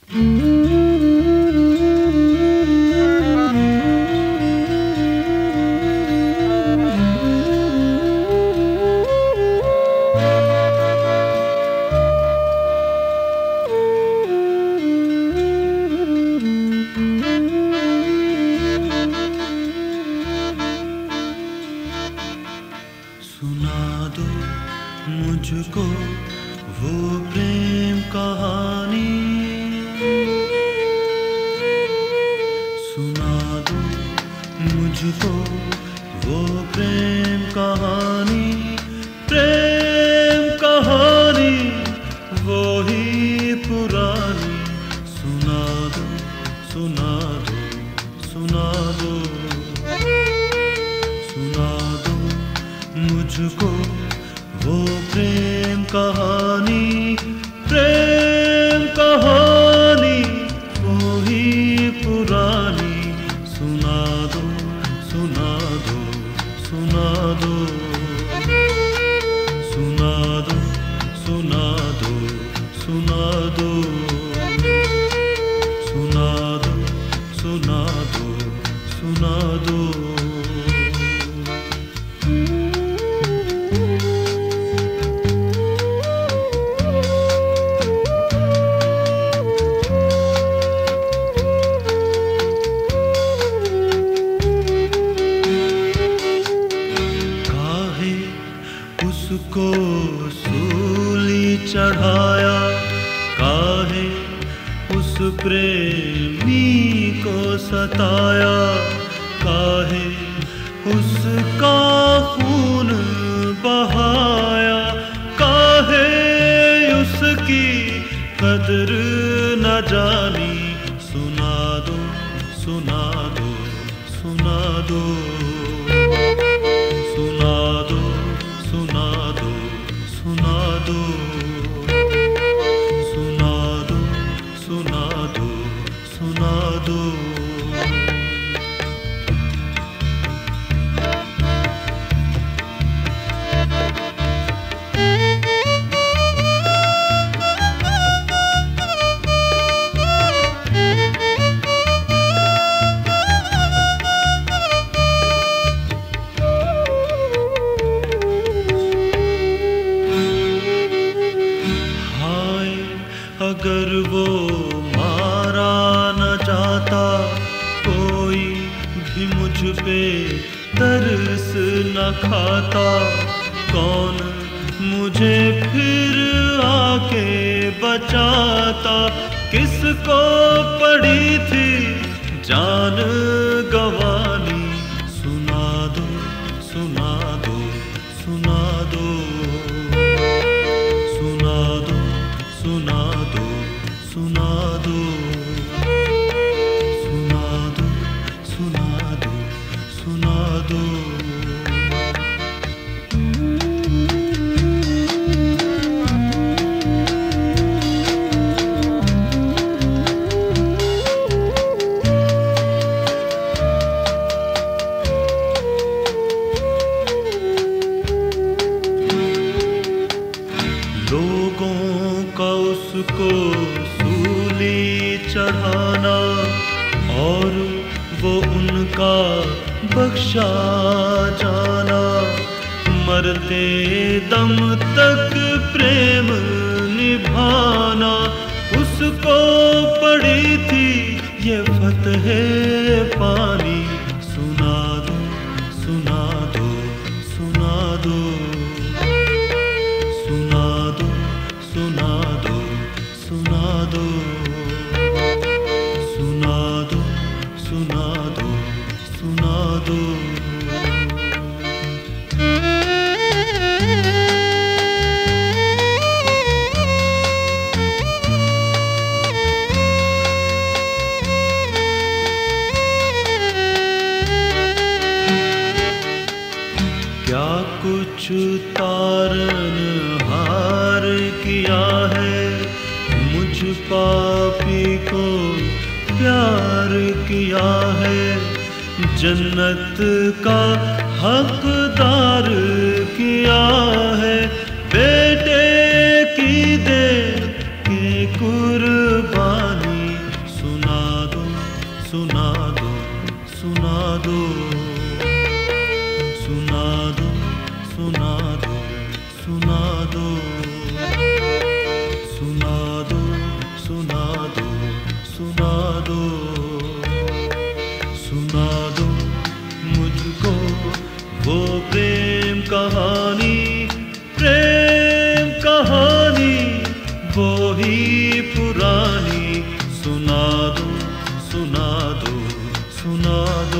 मुझको वो प्रेम कहानी, सुना दो मुझको वो प्रेम कहानी, प्रेम कहानी वो ही पुरानी। सुना दो सुना दो सुना दो सुना दो मुझको वो प्रेम कहानी, प्रेम कहानी वो ही पुरानी। सुना दो सुना दो सुना दो सुना दो सुना दो सुना दो सुना दो सुना दो सुना दो। उसको सूली चढ़ाया, काहे उस प्रेमी को सताया, काहे उसका खून बहाया, काहे उसकी कदर न जानी। सुना दो सुना दो सुना दो सुना दो सुना दो सुना दो सुना दो सुना दो सुना दो। अगर वो मारा न जाता, कोई भी मुझ पे तरस न खाता, कौन मुझे फिर आके बचाता। किसको पड़ी थी जान गंवानी। सुना दो सुना दो सुना दो सुना दो सुना दो सुना दो सुना दो सुना दो सुना दो। लोगों का उसको सूली चढ़ाना और वो उनका बख्शा जाना, मरते दम तक प्रेम निभाना, उसको पड़ी थी ये फतहे पानी। सुना दो सुना दो सुना दो सुना दो सुना दो सुना दो सुना दो सुना दो सुना दो। क्या कुछ तारन हार किया है, मुझ पापी को प्यार किया है, जन्नत का हकदार किया है, बेटे की दे के कुर्बानी। ही पुरानी सुना दो सुना दो सुना दो।